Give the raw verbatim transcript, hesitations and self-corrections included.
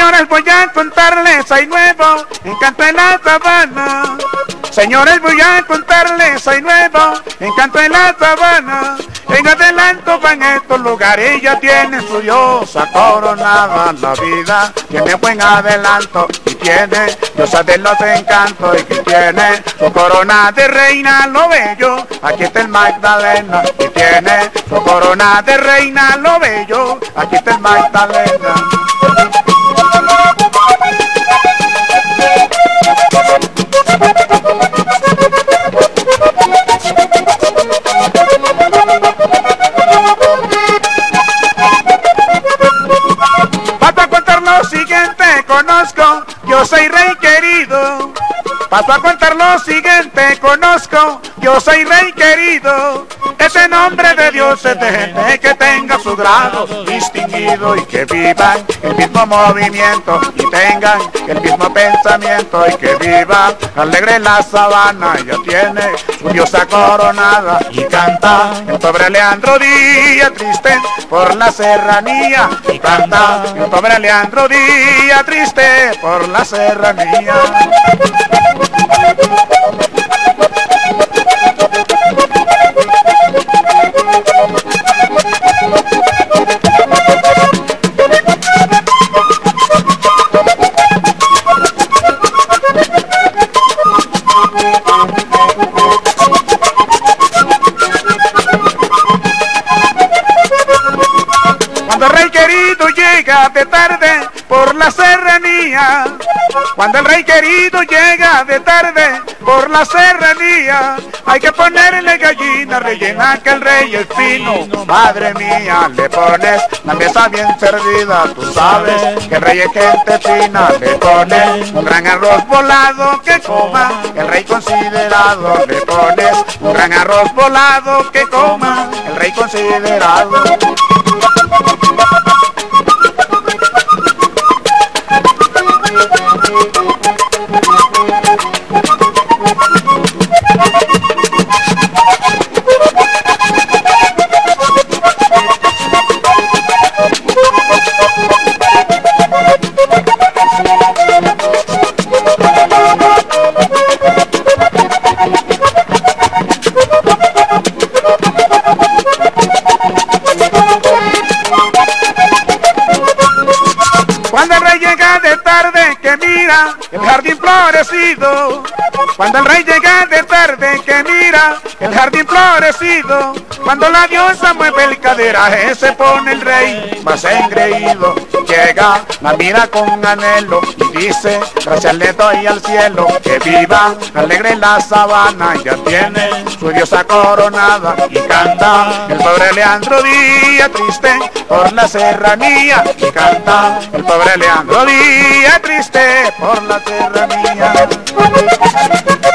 Señores, voy a contarles, hay nuevo encanto en la sabana. Señores, voy a contarles, hay nuevo encanto en la sabana. En adelanto van estos lugares, ya tiene su diosa coronada. La vida tiene buen adelanto y tiene diosa de los encantos, y que tiene su corona de reina, lo bello. Aquí está el Magdalena, y tiene su corona de reina, lo bello. Aquí está el Magdalena. Paso a contar lo siguiente, conozco, yo soy rey querido. Paso a contar lo siguiente, conozco, yo soy rey querido. Ese nombre de Dios es de gente que tenga su grado distinguido, y que vivan el mismo movimiento y tengan el mismo pensamiento, y que viva alegre la sabana. Ya tiene su diosa coronada y canta el pobre Leandro Díaz triste por la serranía, y canta el pobre Leandro Díaz triste por la serranía. Cuando el rey querido llega de tarde por la serranía, cuando el rey querido llega de tarde por la serranía, hay que ponerle gallina rellena, que el rey es fino. Madre mía, le pones la mesa bien servida, tú sabes que el rey es gente fina. Le pones un gran arroz volado que coma el rey considerado. Le pones un gran arroz volado que coma el rey considerado. Cuando el rey llega de tarde que mira el jardín florecido, cuando el rey llega de tarde que mira el jardín florecido, cuando la diosa mueve el caderaje se pone el rey más engreído. Llega, la mira con anhelo y dice: gracias le doy al cielo, que viva alegre la sabana. Ya tiene su diosa coronada y canta el pobre Leandro Díaz triste por la serranía, y canta el pobre Leandro Díaz triste por la serranía.